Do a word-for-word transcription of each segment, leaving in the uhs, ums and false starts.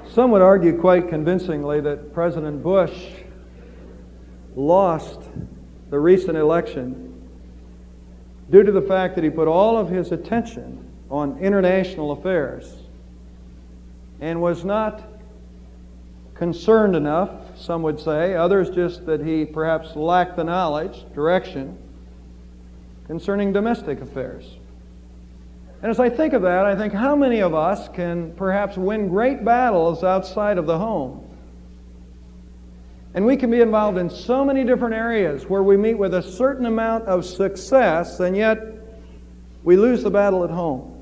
Some would argue quite convincingly that President Bush lost the recent election due to the fact that he put all of his attention on international affairs and was not concerned enough, some would say, others just that he perhaps lacked the knowledge, direction, concerning domestic affairs. And as I think of that, I think how many of us can perhaps win great battles outside of the home? And we can be involved in so many different areas where we meet with a certain amount of success, and yet we lose the battle at home.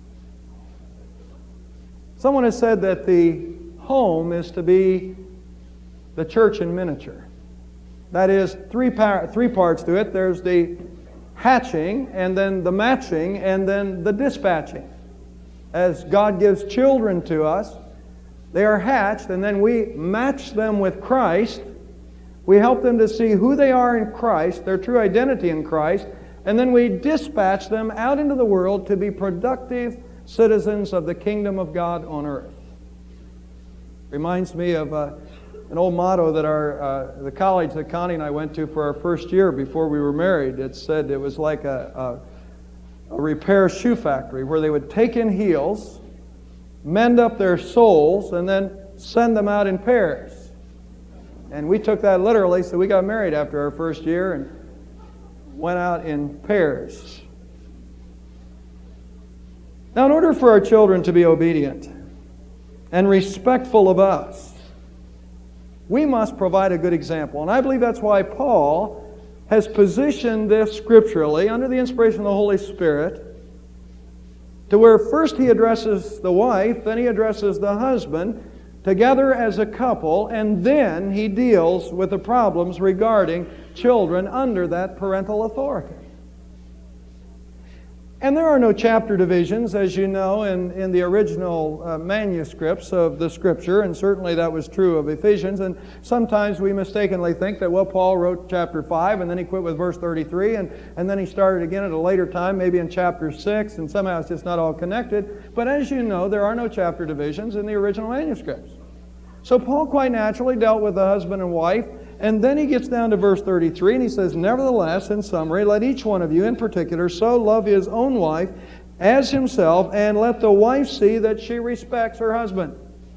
Someone has said that the home is to be the church in miniature. That is, three, par- three parts to it. There's the hatching, and then the matching, and then the dispatching. As God gives children to us, they are hatched, and then we match them with Christ. We help them to see who they are in Christ, their true identity in Christ, and then we dispatch them out into the world to be productive citizens of the kingdom of God on earth. Reminds me of uh, an old motto that our uh, the college that Connie and I went to for our first year before we were married. It said it was like a, a, a repair shoe factory where they would take in heels, mend up their soles, and then send them out in pairs. And we took that literally, so we got married after our first year and went out in pairs. Now, in order for our children to be obedient and respectful of us, we must provide a good example. And I believe that's why Paul has positioned this scripturally under the inspiration of the Holy Spirit to where first he addresses the wife, then he addresses the husband together as a couple, and then he deals with the problems regarding children under that parental authority. And there are no chapter divisions, as you know, in, in the original uh, manuscripts of the Scripture, and certainly that was true of Ephesians. And sometimes we mistakenly think that, well, Paul wrote chapter five, and then he quit with verse thirty-three, and, and then he started again at a later time, maybe in chapter six, and somehow it's just not all connected. But as you know, there are no chapter divisions in the original manuscripts. So Paul quite naturally dealt with the husband and wife, and then he gets down to verse thirty-three, and he says, "Nevertheless, in summary, let each one of you in particular so love his own wife as himself, and let the wife see that she respects her husband."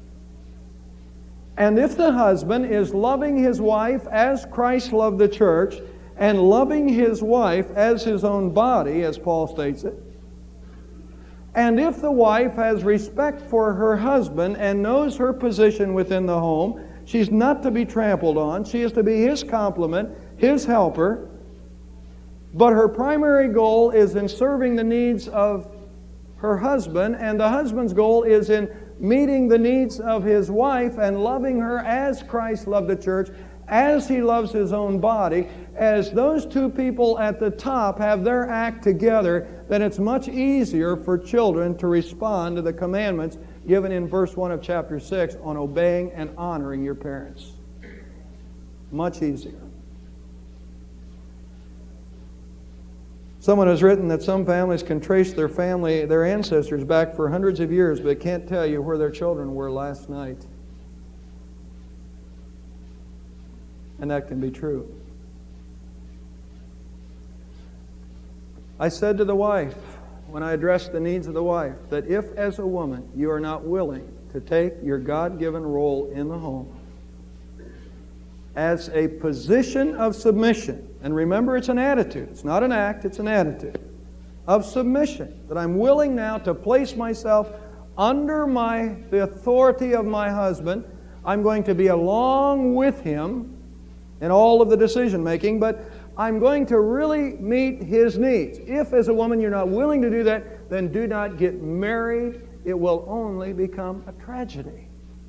And if the husband is loving his wife as Christ loved the church, and loving his wife as his own body, as Paul states it, and if the wife has respect for her husband and knows her position within the home, she's not to be trampled on. She is to be his complement, his helper. But her primary goal is in serving the needs of her husband, and the husband's goal is in meeting the needs of his wife and loving her as Christ loved the church, as he loves his own body. As those two people at the top have their act together, then it's much easier for children to respond to the commandments given in verse one of chapter six on obeying and honoring your parents. Much easier. Someone has written that some families can trace their family, their ancestors back for hundreds of years, but can't tell you where their children were last night. And that can be true. I said to the wife, when I addressed the needs of the wife, that if as a woman you are not willing to take your God-given role in the home as a position of submission, and remember it's an attitude, it's not an act, it's an attitude of submission, that I'm willing now to place myself under my the authority of my husband. I'm going to be along with him in all of the decision making, but I'm going to really meet his needs. If as a woman you're not willing to do that, then do not get married. It will only become a tragedy.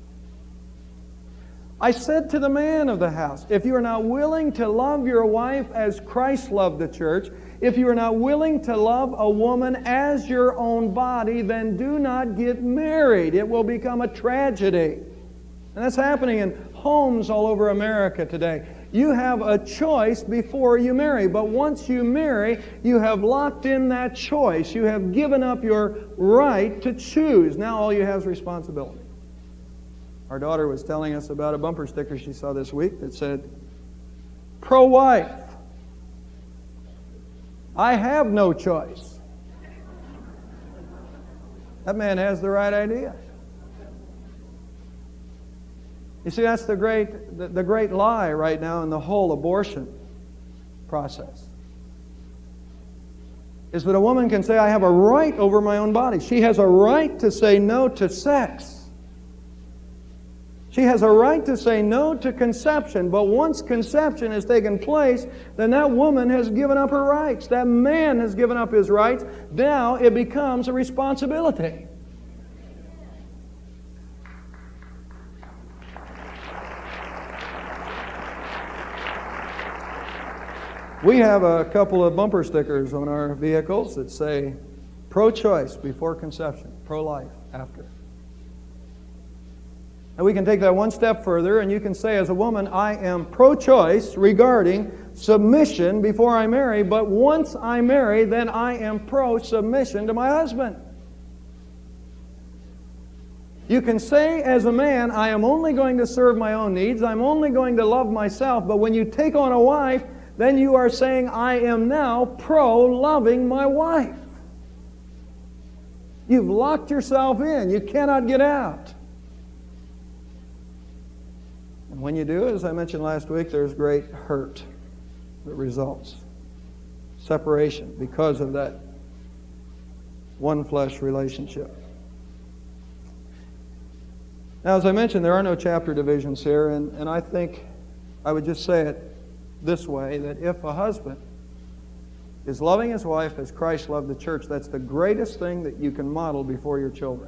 I said to the man of the house, if you are not willing to love your wife as Christ loved the church, if you are not willing to love a woman as your own body, then do not get married. It will become a tragedy. And that's happening in homes all over America today. You have a choice before you marry, but once you marry, you have locked in that choice. You have given up your right to choose. Now all you have is responsibility. Our daughter was telling us about a bumper sticker she saw this week that said, "Pro-wife. I have no choice." That man has the right idea. You see, that's the great, the, the great lie right now in the whole abortion process. Is that a woman can say, "I have a right over my own body." She has a right to say no to sex. She has a right to say no to conception, but once conception has taken place, then that woman has given up her rights. That man has given up his rights. Now it becomes a responsibility. We have a couple of bumper stickers on our vehicles that say, "Pro-choice before conception, pro-life after." And we can take that one step further, and you can say as a woman, "I am pro-choice regarding submission before I marry, but once I marry, then I am pro-submission to my husband." You can say as a man, "I am only going to serve my own needs, I'm only going to love myself," but when you take on a wife, then you are saying, "I am now pro-loving my wife." You've locked yourself in. You cannot get out. And when you do, as I mentioned last week, there's great hurt that results. Separation because of that one flesh relationship. Now, as I mentioned, there are no chapter divisions here, and, and I think I would just say it this way, that if a husband is loving his wife as Christ loved the church, that's the greatest thing that you can model before your children.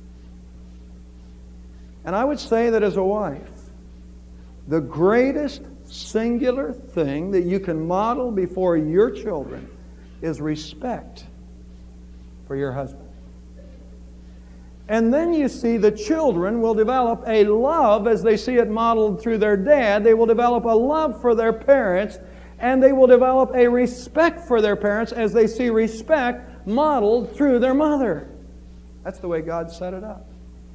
And I would say that as a wife, the greatest singular thing that you can model before your children is respect for your husband. And then you see the children will develop a love as they see it modeled through their dad. They will develop a love for their parents, and they will develop a respect for their parents as they see respect modeled through their mother. That's the way God set it up.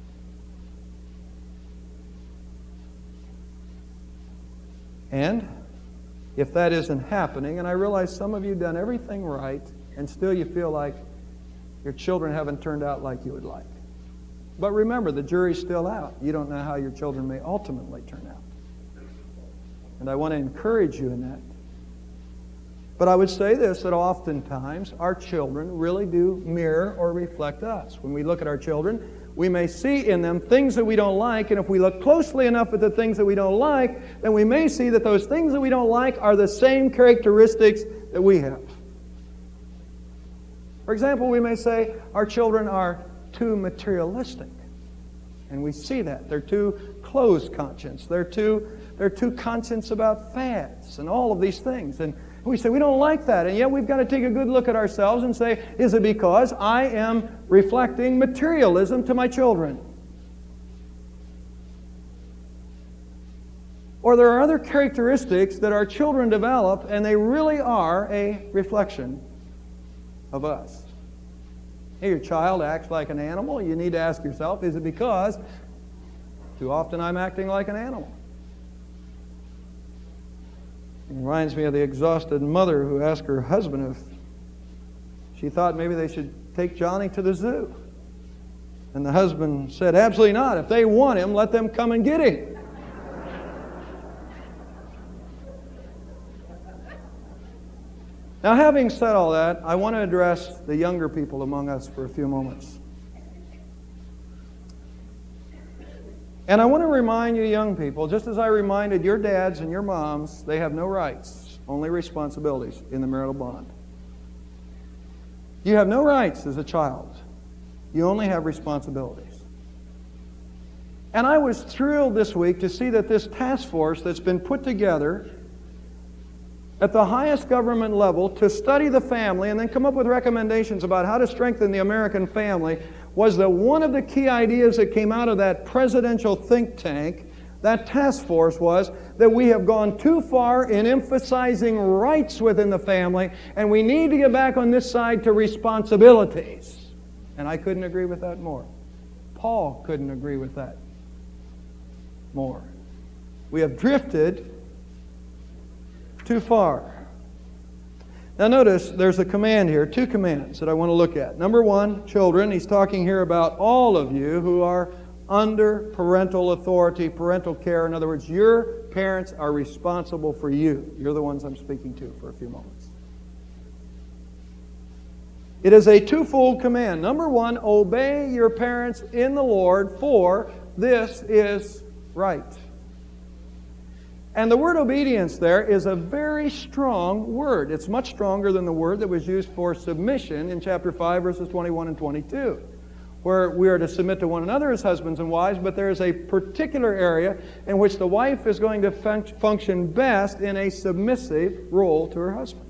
And if that isn't happening, and I realize some of you have done everything right, and still you feel like your children haven't turned out like you would like. But remember, the jury's still out. You don't know how your children may ultimately turn out. And I want to encourage you in that. But I would say this, that oftentimes our children really do mirror or reflect us. When we look at our children, we may see in them things that we don't like, and if we look closely enough at the things that we don't like, then we may see that those things that we don't like are the same characteristics that we have. For example, we may say our children are too materialistic. And we see that. They're too closed conscience. They're too, they're too conscious about fads and all of these things. And we say we don't like that. And yet we've got to take a good look at ourselves and say, is it because I am reflecting materialism to my children? Or there are other characteristics that our children develop, and they really are a reflection of us. Hey, your child acts like an animal. You need to ask yourself, is it because too often I'm acting like an animal? It reminds me of the exhausted mother who asked her husband if she thought maybe they should take Johnny to the zoo. And the husband said, absolutely not. If they want him, let them come and get him. Now, having said all that, I want to address the younger people among us for a few moments. And I want to remind you young people, just as I reminded your dads and your moms, they have no rights, only responsibilities in the marital bond. You have no rights as a child. You only have responsibilities. And I was thrilled this week to see that this task force that's been put together at the highest government level to study the family and then come up with recommendations about how to strengthen the American family was that one of the key ideas that came out of that presidential think tank, that task force, was that we have gone too far in emphasizing rights within the family, and we need to get back on this side to responsibilities. And I couldn't agree with that more. Paul couldn't agree with that more. We have drifted too far. Now notice there's a command here, two commands that I want to look at. Number one, children. He's talking here about all of you who are under parental authority, parental care. In other words, your parents are responsible for you. You're the ones I'm speaking to for a few moments. It is a twofold command. Number one, obey your parents in the Lord, for this is right. And the word obedience there is a very strong word. It's much stronger than the word that was used for submission in chapter five, verses twenty-one and twenty-two, where we are to submit to one another as husbands and wives, but there is a particular area in which the wife is going to fun- function best in a submissive role to her husband.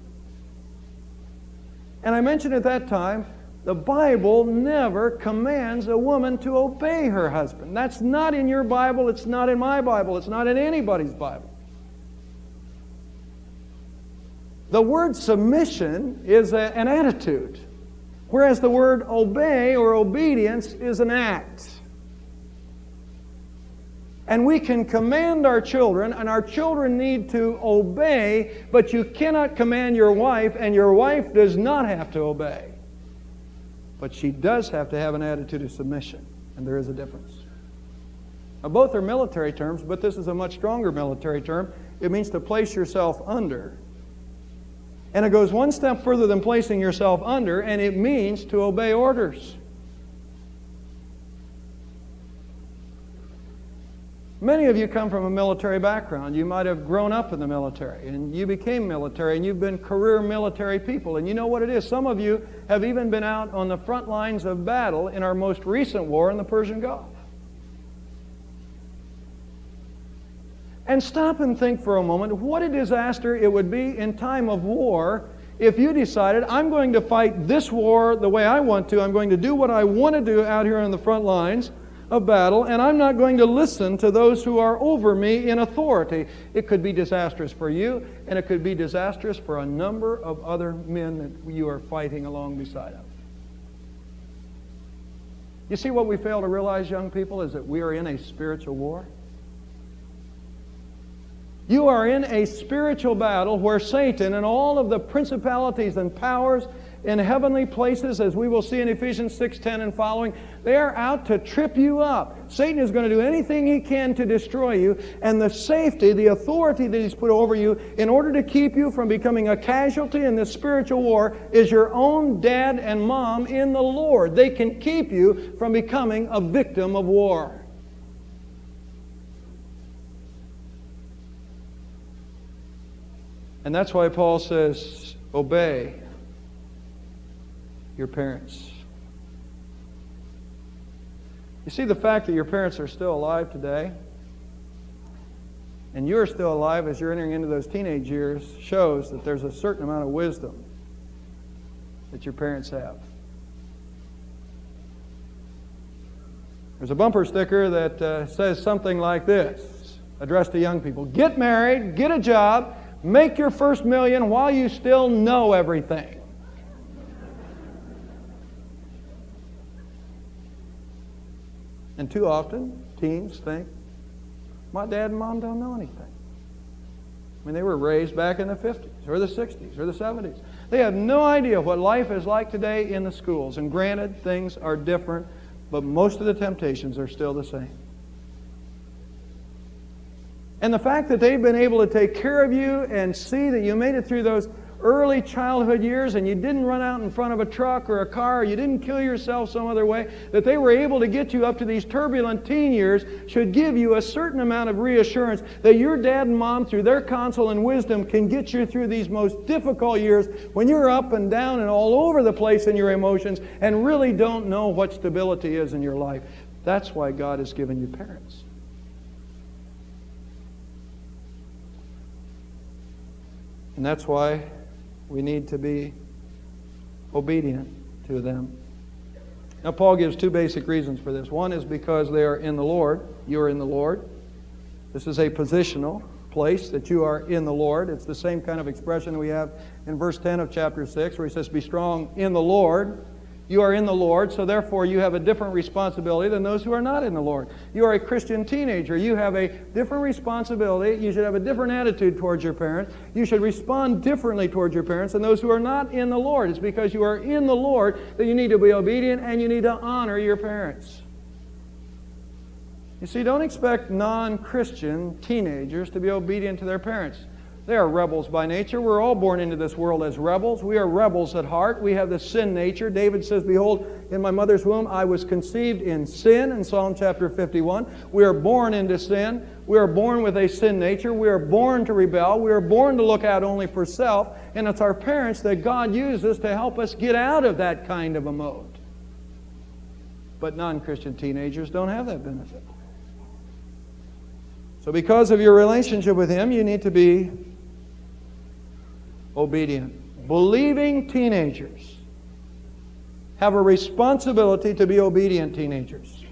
And I mentioned at that time, the Bible never commands a woman to obey her husband. That's not in your Bible, it's not in my Bible, it's not in anybody's Bible. The word submission is a, an attitude, whereas the word obey or obedience is an act. And we can command our children, and our children need to obey, but you cannot command your wife, and your wife does not have to obey. But she does have to have an attitude of submission, and there is a difference. Now, both are military terms, but this is a much stronger military term. It means to place yourself under. And it goes one step further than placing yourself under, and it means to obey orders. Many of you come from a military background. You might have grown up in the military, and you became military, and you've been career military people. And you know what it is. Some of you have even been out on the front lines of battle in our most recent war in the Persian Gulf. And stop and think for a moment, what a disaster it would be in time of war if you decided, I'm going to fight this war the way I want to, I'm going to do what I want to do out here on the front lines of battle, and I'm not going to listen to those who are over me in authority. It could be disastrous for you, and it could be disastrous for a number of other men that you are fighting along beside of. You see, what we fail to realize, young people, is that we are in a spiritual war. You are in a spiritual battle where Satan and all of the principalities and powers in heavenly places, as we will see in Ephesians six ten and following, they are out to trip you up. Satan is going to do anything he can to destroy you, and the safety, the authority that he's put over you in order to keep you from becoming a casualty in this spiritual war is your own dad and mom in the Lord. They can keep you from becoming a victim of war. And that's why Paul says, obey your parents. You see, the fact that your parents are still alive today, and you're still alive as you're entering into those teenage years, shows that there's a certain amount of wisdom that your parents have. There's a bumper sticker that uh, says something like this, addressed to young people: get married, get a job, make your first million while you still know everything. And too often, teens think, my dad and mom don't know anything. I mean, they were raised back in the fifties or the sixties or the seventies. They have no idea what life is like today in the schools. And granted, things are different, but most of the temptations are still the same. And the fact that they've been able to take care of you and see that you made it through those early childhood years and you didn't run out in front of a truck or a car, or you didn't kill yourself some other way, that they were able to get you up to these turbulent teen years should give you a certain amount of reassurance that your dad and mom, through their counsel and wisdom, can get you through these most difficult years when you're up and down and all over the place in your emotions and really don't know what stability is in your life. That's why God has given you parents. And that's why we need to be obedient to them. Now, Paul gives two basic reasons for this. One is because they are in the Lord. You are in the Lord. This is a positional place that you are in the Lord. It's the same kind of expression we have in verse ten of chapter six, where he says, be strong in the Lord. You are in the Lord, so therefore you have a different responsibility than those who are not in the Lord. You are a Christian teenager. You have a different responsibility. You should have a different attitude towards your parents. You should respond differently towards your parents than those who are not in the Lord. It's because you are in the Lord that you need to be obedient and you need to honor your parents. You see, don't expect non-Christian teenagers to be obedient to their parents. They are rebels by nature. We're all born into this world as rebels. We are rebels at heart. We have the sin nature. David says, behold, in my mother's womb I was conceived in sin, in Psalm chapter fifty-one. We are born into sin. We are born with a sin nature. We are born to rebel. We are born to look out only for self. And it's our parents that God uses to help us get out of that kind of a mode. But non-Christian teenagers don't have that benefit. So because of your relationship with Him, you need to be obedient. Believing teenagers have a responsibility to be obedient teenagers.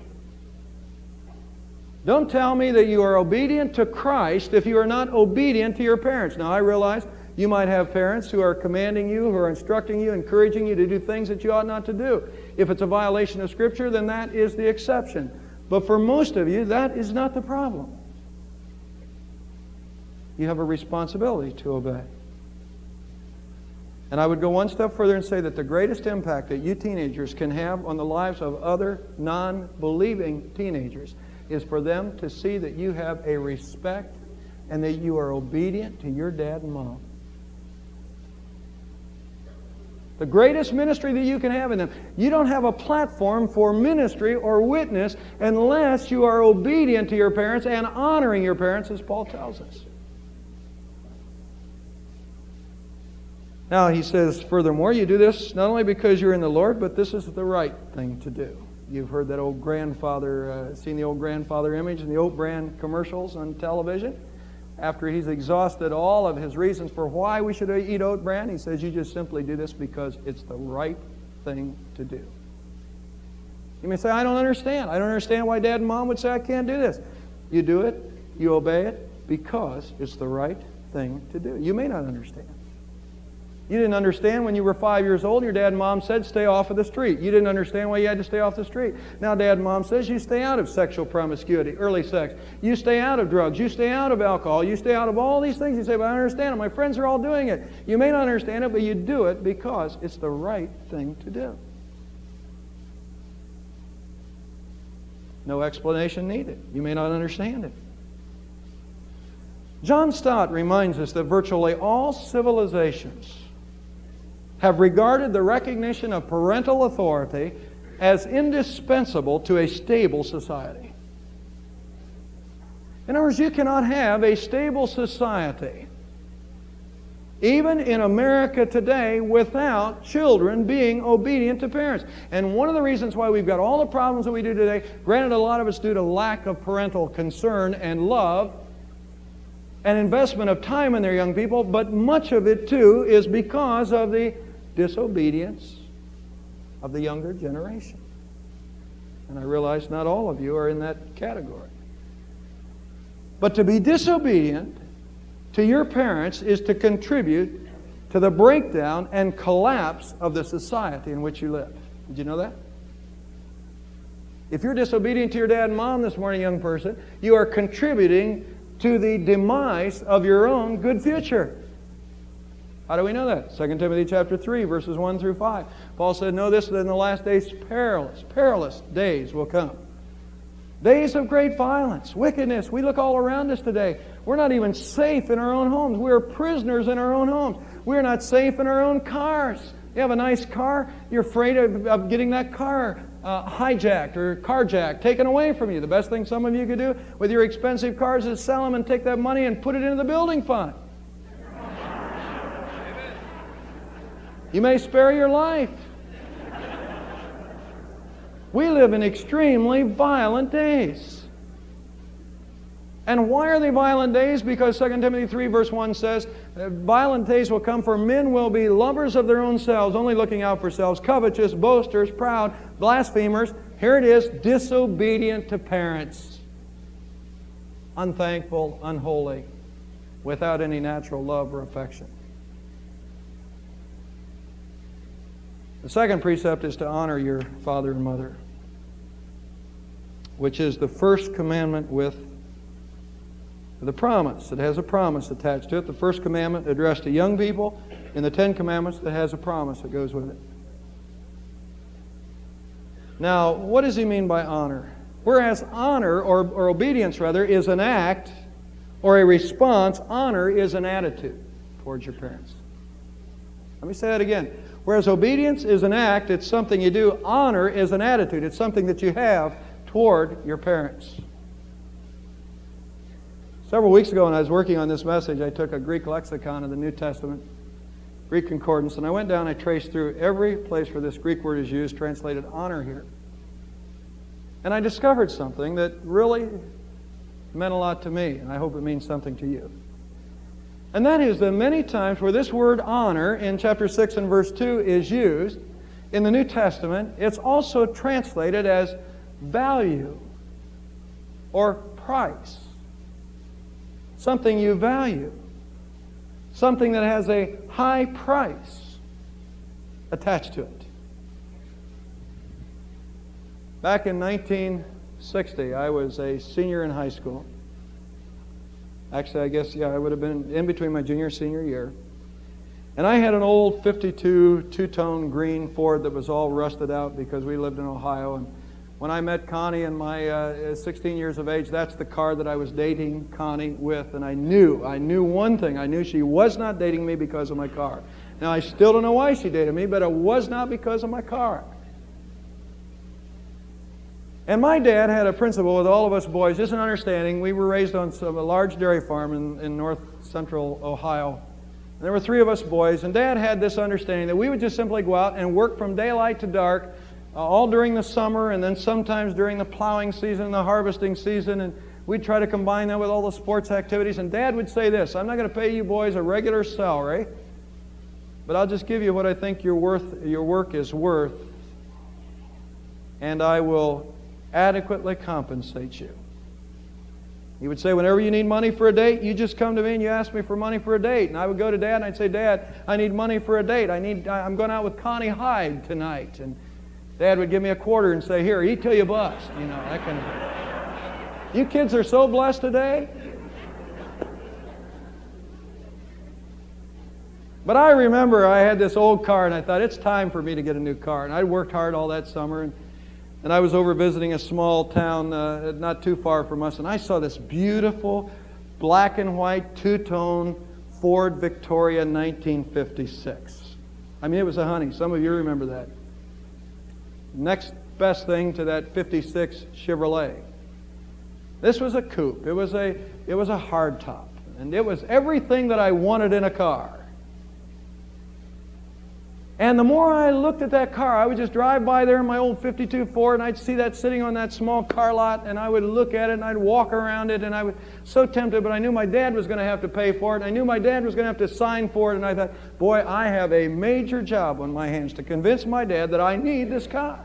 Don't tell me that you are obedient to Christ if you are not obedient to your parents. Now, I realize you might have parents who are commanding you, who are instructing you, encouraging you to do things that you ought not to do. If it's a violation of Scripture, then that is the exception. But for most of you, that is not the problem. You have a responsibility to obey. And I would go one step further and say that the greatest impact that you teenagers can have on the lives of other non-believing teenagers is for them to see that you have a respect and that you are obedient to your dad and mom. The greatest ministry that you can have in them. You don't have a platform for ministry or witness unless you are obedient to your parents and honoring your parents, as Paul tells us. Now, he says, furthermore, you do this not only because you're in the Lord, but this is the right thing to do. You've heard that old grandfather, uh, seen the old grandfather image in the Oat Bran commercials on television. After he's exhausted all of his reasons for why we should eat oat bran, he says, you just simply do this because it's the right thing to do. You may say, I don't understand. I don't understand why Dad and Mom would say I can't do this. You do it, you obey it, because it's the right thing to do. You may not understand. You didn't understand when you were five years old, your dad and mom said, stay off of the street. You didn't understand why you had to stay off the street. Now dad and mom says, you stay out of sexual promiscuity, early sex. You stay out of drugs. You stay out of alcohol. You stay out of all these things. You say, but I understand it. My friends are all doing it. You may not understand it, but you do it because it's the right thing to do. No explanation needed. You may not understand it. John Stott reminds us that virtually all civilizations have regarded the recognition of parental authority as indispensable to a stable society. In other words, you cannot have a stable society, even in America today, without children being obedient to parents. And one of the reasons why we've got all the problems that we do today, granted a lot of it's due to lack of parental concern and love, and investment of time in their young people, but much of it too is because of the disobedience of the younger generation. And I realize not all of you are in that category. But to be disobedient to your parents is to contribute to the breakdown and collapse of the society in which you live. Did you know that? If you're disobedient to your dad and mom this morning, young person, you are contributing to the demise of your own good future. How do we know that? Second Timothy chapter three, verses one through five. Paul said, know this, that in the last days perilous, perilous days will come. Days of great violence, wickedness. We look all around us today. We're not even safe in our own homes. We are prisoners in our own homes. We're not safe in our own cars. You have a nice car, you're afraid of, of getting that car uh, hijacked or carjacked, taken away from you. The best thing some of you could do with your expensive cars is sell them and take that money and put it into the building fund. You may spare your life. We live in extremely violent days. And why are they violent days? Because Second Timothy three verse one says, violent days will come, for men will be lovers of their own selves, only looking out for selves, covetous, boasters, proud, blasphemers. Here it is, disobedient to parents, unthankful, unholy, without any natural love or affection. The second precept is to honor your father and mother, which is the first commandment with the promise. It has a promise attached to it. The first commandment addressed to young people, and the Ten Commandments that has a promise that goes with it. Now, what does he mean by honor? Whereas honor, or, or obedience rather, is an act or a response, honor is an attitude towards your parents. Let me say that again. Whereas obedience is an act, it's something you do, honor is an attitude. It's something that you have toward your parents. Several weeks ago when I was working on this message, I took a Greek lexicon of the New Testament, Greek concordance, and I went down and I traced through every place where this Greek word is used, translated honor here. And I discovered something that really meant a lot to me, and I hope it means something to you. And that is that many times where this word honor in chapter six and verse two is used in the New Testament, it's also translated as value or price. Something you value. Something that has a high price attached to it. Back in nineteen sixty, I was a senior in high school. Actually, I guess, yeah, I would have been in between my junior and senior year. And I had an old fifty-two two-tone green Ford that was all rusted out because we lived in Ohio. And when I met Connie in my uh, sixteen years of age, that's the car that I was dating Connie with. And I knew, I knew one thing. I knew she was not dating me because of my car. Now, I still don't know why she dated me, but it was not because of my car. And my dad had a principle with all of us boys, just an understanding. We were raised on some, a large dairy farm in, in north central Ohio. And there were three of us boys, and Dad had this understanding that we would just simply go out and work from daylight to dark, uh, all during the summer, and then sometimes during the plowing season, the harvesting season, and we'd try to combine that with all the sports activities. And Dad would say this: I'm not going to pay you boys a regular salary, but I'll just give you what I think your worth, your work is worth, and I will adequately compensate you. He would say, whenever you need money for a date, you just come to me and you ask me for money for a date. And I would go to Dad and I'd say, Dad, I need money for a date. I need, I'm going out with Connie Hyde tonight. And Dad would give me a quarter and say, here, eat till you bust. You know, that kind of thing. You kids are so blessed today. But I remember I had this old car and I thought, it's time for me to get a new car. And I'd worked hard all that summer. And And I was over visiting a small town uh, not too far from us, and I saw this beautiful black and white two-tone Ford Victoria nineteen fifty-six. I mean, it was a honey. Some of you remember that. Next best thing to that fifty-six Chevrolet. This was a coupe. It was a, it was a hardtop. And it was everything that I wanted in a car. And the more I looked at that car, I would just drive by there in my old fifty-two Ford, and I'd see that sitting on that small car lot, and I would look at it, and I'd walk around it, and I was so tempted, but I knew my dad was going to have to pay for it, and I knew my dad was going to have to sign for it, and I thought, boy, I have a major job on my hands to convince my dad that I need this car.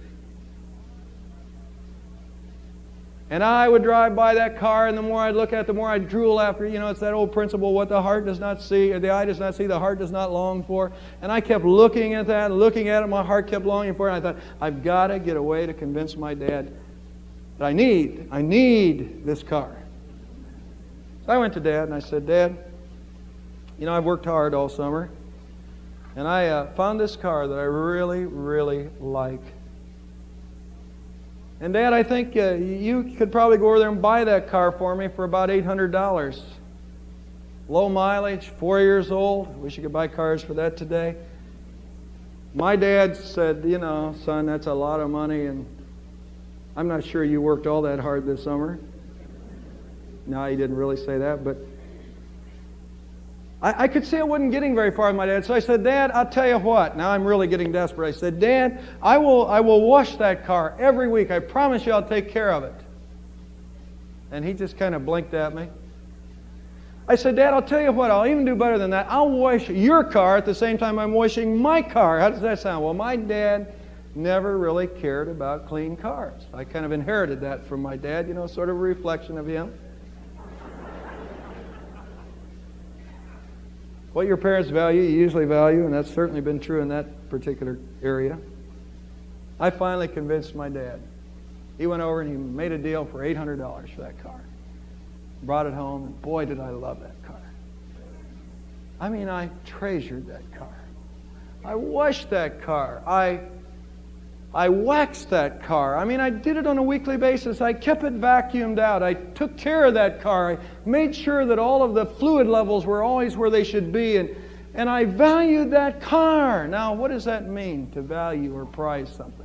And I would drive by that car, and the more I'd look at it, the more I'd drool after. You know, it's that old principle, what the heart does not see, or the eye does not see, the heart does not long for. And I kept looking at that, looking at it, my heart kept longing for it, and I thought, I've got to get a way to convince my dad that I need, I need this car. So I went to Dad, and I said, Dad, you know, I've worked hard all summer, and I uh, found this car that I really, really like. And Dad, I think uh, you could probably go over there and buy that car for me for about eight hundred dollars. Low mileage, four years old. Wish you could buy cars for that today. My dad said, you know, son, that's a lot of money, and I'm not sure you worked all that hard this summer. No, he didn't really say that, but I, I could see I wasn't getting very far with my dad. So I said, Dad, I'll tell you what. Now I'm really getting desperate. I said, Dad, I will, I will wash that car every week. I promise you I'll take care of it. And he just kind of blinked at me. I said, Dad, I'll tell you what. I'll even do better than that. I'll wash your car at the same time I'm washing my car. How does that sound? Well, my dad never really cared about clean cars. I kind of inherited that from my dad, you know, sort of a reflection of him. What your parents value, you usually value, and that's certainly been true in that particular area. I finally convinced my dad. He went over and he made a deal for eight hundred dollars for that car. Brought it home, and boy, did I love that car. I mean, I treasured that car. I washed that car. I, I waxed that car. I mean, I did it on a weekly basis. I kept it vacuumed out. I took care of that car. I made sure that all of the fluid levels were always where they should be, and, and I valued that car. Now, what does that mean, to value or prize something?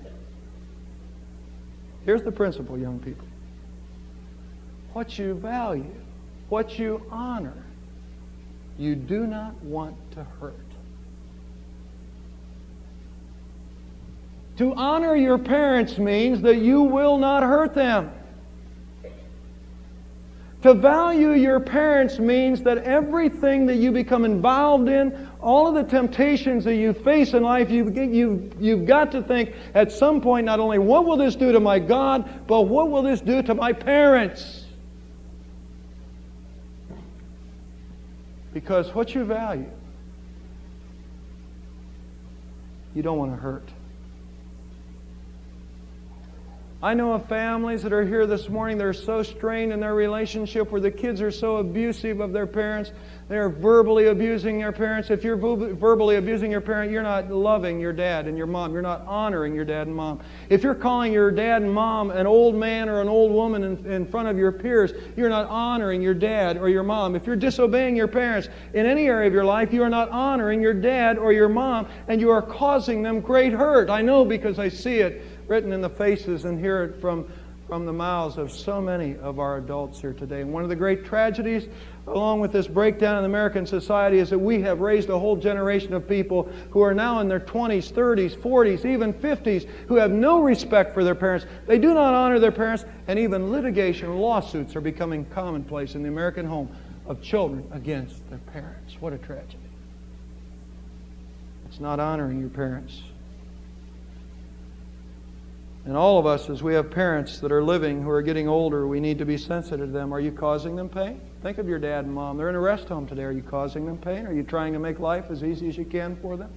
Here's the principle, young people. What you value, what you honor, you do not want to hurt. To honor your parents means that you will not hurt them. To value your parents means that everything that you become involved in, all of the temptations that you face in life, you've, you've, you've got to think at some point not only what will this do to my God, but what will this do to my parents? Because what you value, you don't want to hurt. I know of families that are here this morning, they're so strained in their relationship where the kids are so abusive of their parents. They're verbally abusing their parents. If you're verbally abusing your parent, you're not loving your dad and your mom. You're not honoring your dad and mom. If you're calling your dad and mom an old man or an old woman in, in front of your peers, you're not honoring your dad or your mom. If you're disobeying your parents in any area of your life, you are not honoring your dad or your mom, and you are causing them great hurt. I know because I see it written in the faces and hear it from, from the mouths of so many of our adults here today. And one of the great tragedies, along with this breakdown in American society, is that we have raised a whole generation of people who are now in their twenties, thirties, forties, even fifties, who have no respect for their parents. They do not honor their parents, and even litigation, lawsuits are becoming commonplace in the American home of children against their parents. What a tragedy. It's not honoring your parents. And all of us, as we have parents that are living who are getting older, we need to be sensitive to them. Are you causing them pain? Think of your dad and mom. They're in a rest home today. Are you causing them pain? Are you trying to make life as easy as you can for them?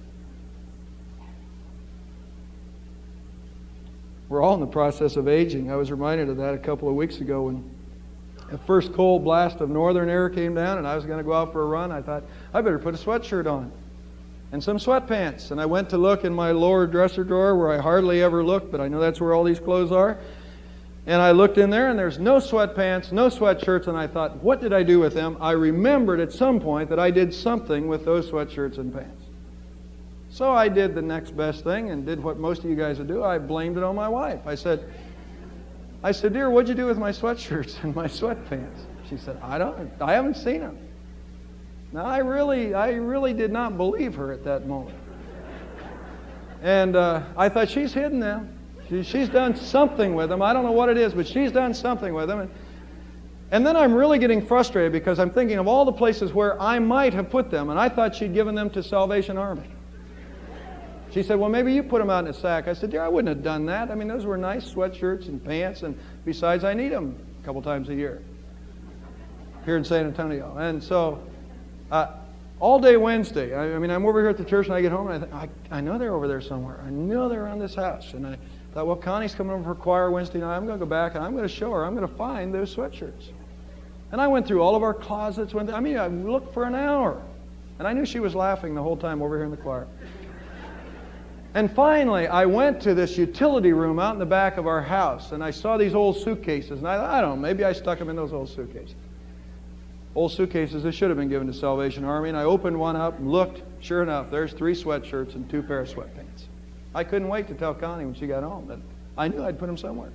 We're all in the process of aging. I was reminded of that a couple of weeks ago when the first cold blast of northern air came down and I was going to go out for a run. I thought, I better put a sweatshirt on and some sweatpants. And I went to look in my lower dresser drawer where I hardly ever look, but I know that's where all these clothes are. And I looked in there and there's no sweatpants, no sweatshirts, and I thought, what did I do with them? I remembered at some point that I did something with those sweatshirts and pants. So I did the next best thing and did what most of you guys would do. I blamed it on my wife. I said, I said, dear, what'd you do with my sweatshirts and my sweatpants? She said, I don't, I haven't seen them. Now, I really, I really did not believe her at that moment. And uh, I thought, she's hidden them. She, she's done something with them. I don't know what it is, but she's done something with them. And, and then I'm really getting frustrated because I'm thinking of all the places where I might have put them, and I thought she'd given them to Salvation Army. She said, well, maybe you put them out in a sack. I said, dear, I wouldn't have done that. I mean, those were nice sweatshirts and pants, and besides, I need them a couple times a year here in San Antonio. And so... Uh, all day Wednesday, I, I mean, I'm over here at the church and I get home and I think, I, I know they're over there somewhere. I know they're around this house. And I thought, well, Connie's coming over for choir Wednesday night. I'm going to go back and I'm going to show her. I'm going to find those sweatshirts. And I went through all of our closets. Went, I mean, I looked for an hour. And I knew she was laughing the whole time over here in the choir. And finally, I went to this utility room out in the back of our house and I saw these old suitcases. And I thought, I don't know, maybe I stuck them in those old suitcases. Old suitcases that should have been given to Salvation Army. And I opened one up and looked. Sure enough, there's three sweatshirts and two pair of sweatpants. I couldn't wait to tell Connie when she got home that I knew I'd put them somewhere.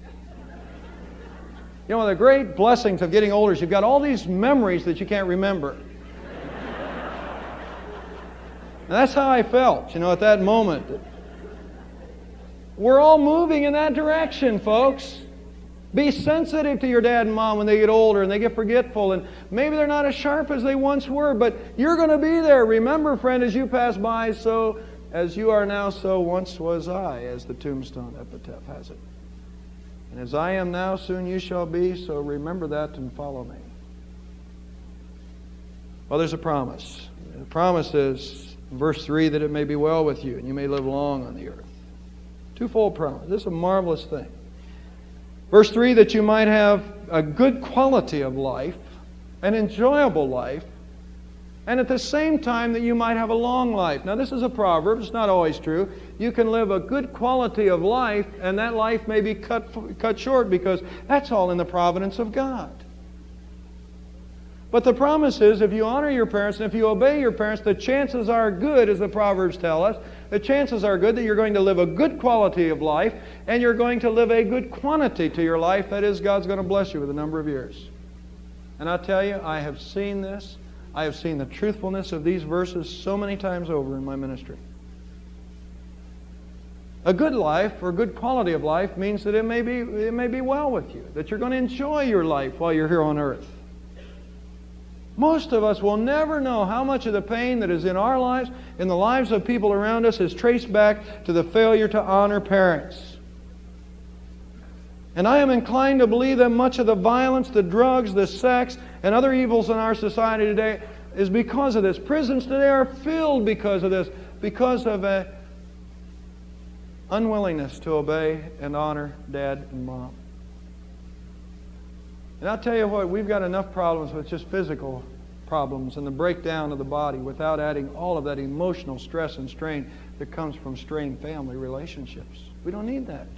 You know, the great blessings of getting older is you've got all these memories that you can't remember. And that's how I felt, you know, at that moment. We're all moving in that direction, folks. Be sensitive to your dad and mom when they get older and they get forgetful, and maybe they're not as sharp as they once were, but you're going to be there. Remember, friend, as you pass by, so as you are now, so once was I, as the tombstone epitaph has it. And as I am now, soon you shall be, so remember that and follow me. Well, there's a promise. The promise is In verse three, that it may be well with you and you may live long on the earth. Twofold promise. This is a marvelous thing. Verse three, that you might have a good quality of life, an enjoyable life, and at the same time that you might have a long life. Now this is a proverb, it's not always true. You can live a good quality of life and that life may be cut, cut short because that's all in the providence of God. But the promise is if you honor your parents and if you obey your parents, the chances are good, as the Proverbs tell us, the chances are good that you're going to live a good quality of life and you're going to live a good quantity to your life. That is, God's going to bless you with a number of years. And I tell you, I have seen this. I have seen the truthfulness of these verses so many times over in my ministry. A good life, or good quality of life, means that it may be, it may be well with you, that you're going to enjoy your life while you're here on earth. Most of us will never know how much of the pain that is in our lives, in the lives of people around us, is traced back to the failure to honor parents. And I am inclined to believe that much of the violence, the drugs, the sex, and other evils in our society today is because of this. Prisons today are filled because of this, because of an unwillingness to obey and honor Dad and Mom. And I'll tell you what, we've got enough problems with just physical problems and the breakdown of the body without adding all of that emotional stress and strain that comes from strained family relationships. We don't need that.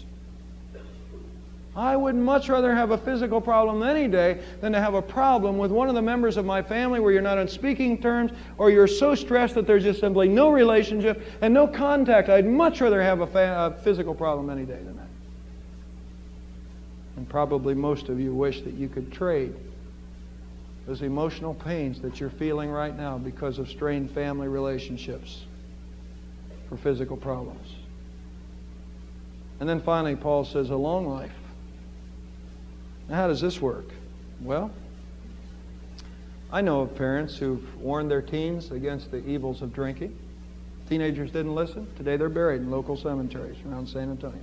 I would much rather have a physical problem any day than to have a problem with one of the members of my family where you're not on speaking terms or you're so stressed that there's just simply no relationship and no contact. I'd much rather have a, fa- a physical problem any day than that. And probably most of you wish that you could trade those emotional pains that you're feeling right now because of strained family relationships for physical problems. And then finally, Paul says, a long life. Now, how does this work? Well, I know of parents who've warned their teens against the evils of drinking. Teenagers didn't listen. Today they're buried in local cemeteries around San Antonio.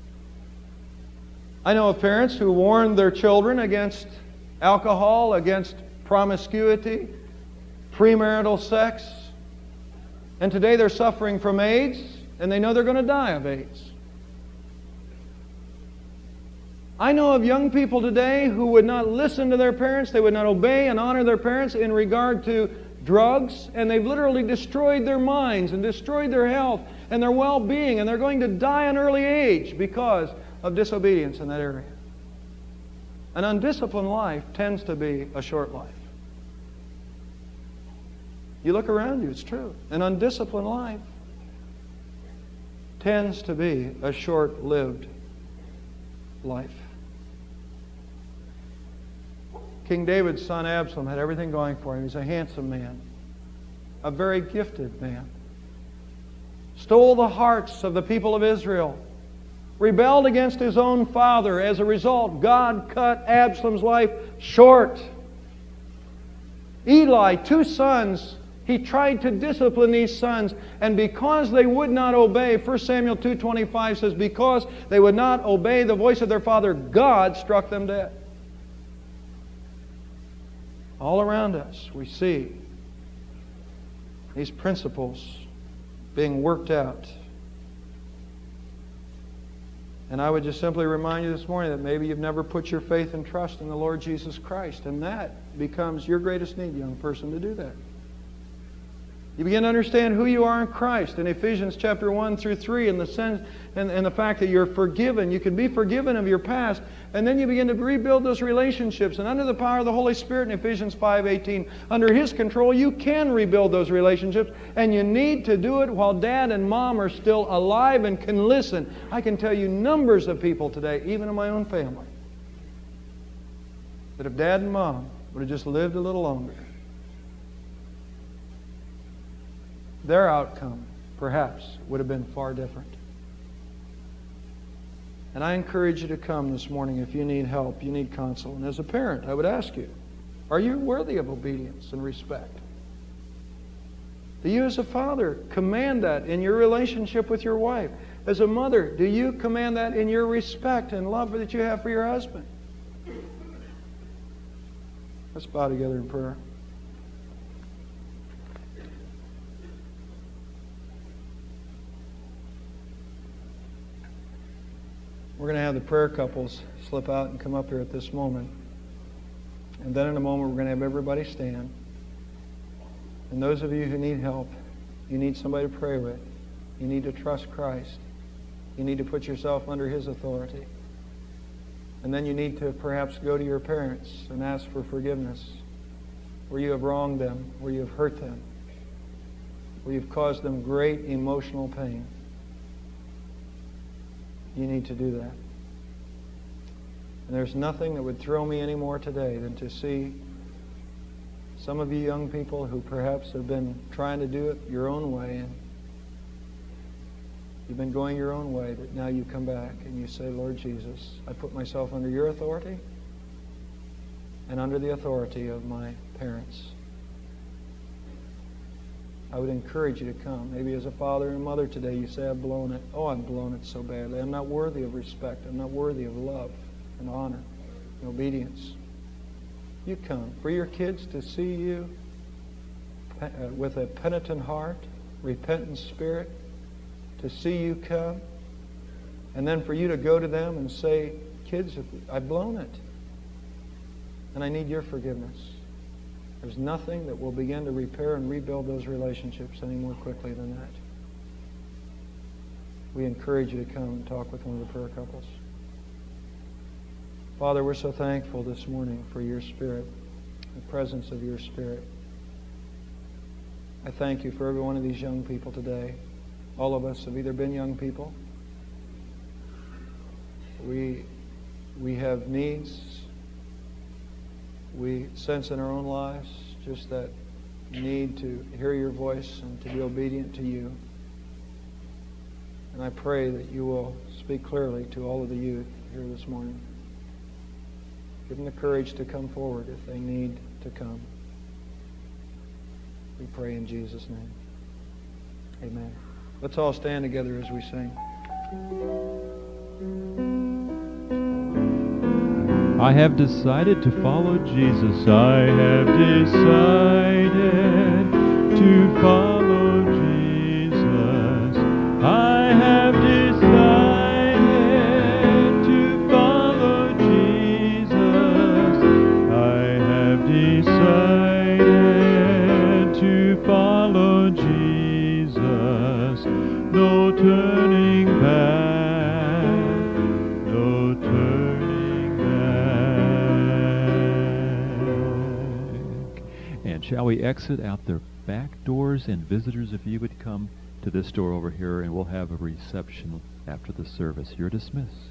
I know of parents who warned their children against alcohol, against promiscuity, premarital sex, and today they're suffering from AIDS, and they know they're going to die of AIDS. I know of young people today who would not listen to their parents, they would not obey and honor their parents in regard to drugs, and they've literally destroyed their minds and destroyed their health and their well-being, and they're going to die at an early age because of disobedience in that area. An undisciplined life tends to be a short life. You look around you, it's true. An undisciplined life tends to be a short-lived life. King David's son Absalom had everything going for him. He's a handsome man, a very gifted man. Stole the hearts of the people of Israel. Rebelled against his own father. As a result, God cut Absalom's life short. Eli, two sons, he tried to discipline these sons, and because they would not obey, First Samuel two twenty-five says, because they would not obey the voice of their father, God struck them dead. All around us, we see these principles being worked out. And I would just simply remind you this morning that maybe you've never put your faith and trust in the Lord Jesus Christ, and that becomes your greatest need, young person, to do that. You begin to understand who you are in Christ in Ephesians chapter one through three, and the sense and, and the fact that you're forgiven. You can be forgiven of your past, and then you begin to rebuild those relationships. And under the power of the Holy Spirit in Ephesians five eighteen, under His control, you can rebuild those relationships, and you need to do it while Dad and Mom are still alive and can listen. I can tell you numbers of people today, even in my own family, that if Dad and Mom would have just lived a little longer, their outcome, perhaps, would have been far different. And I encourage you to come this morning if you need help, you need counsel. And as a parent, I would ask you, are you worthy of obedience and respect? Do you as a father command that in your relationship with your wife? As a mother, do you command that in your respect and love that you have for your husband? Let's bow together in prayer. going to have the prayer couples slip out and come up here at this moment. And then in a moment, we're going to have everybody stand. And those of you who need help, you need somebody to pray with, you need to trust Christ, you need to put yourself under His authority. And then you need to perhaps go to your parents and ask for forgiveness where you have wronged them, where you have hurt them, where you've caused them great emotional pain. You need to do that. And there's nothing that would thrill me any more today than to see some of you young people who perhaps have been trying to do it your own way, and you've been going your own way, that now you come back and you say, Lord Jesus, I put myself under your authority and under the authority of my parents. I would encourage you to come. Maybe as a father and mother today, you say, I've blown it. Oh, I've blown it so badly. I'm not worthy of respect. I'm not worthy of love and honor and obedience. You come. For your kids to see you uh, with a penitent heart, repentant spirit, to see you come, and then for you to go to them and say, kids, I've blown it, and I need your forgiveness. There's nothing that will begin to repair and rebuild those relationships any more quickly than that. We encourage you to come and talk with one of the prayer couples. Father, we're so thankful this morning for your Spirit, the presence of your Spirit. I thank you for every one of these young people today. All of us have either been young people, we, we have needs, we sense in our own lives just that need to hear your voice and to be obedient to you. And I pray that you will speak clearly to all of the youth here this morning. Give them the courage to come forward if they need to come. We pray in Jesus' name. Amen. Let's all stand together as we sing. I have decided to follow Jesus. I have decided to follow Jesus. I have decided to follow Jesus. I have decided to follow Jesus. No turning back, no turning back. And shall we exit out the back doors? And visitors, if you would come to this door over here, and we'll have a reception after the service. You're dismissed.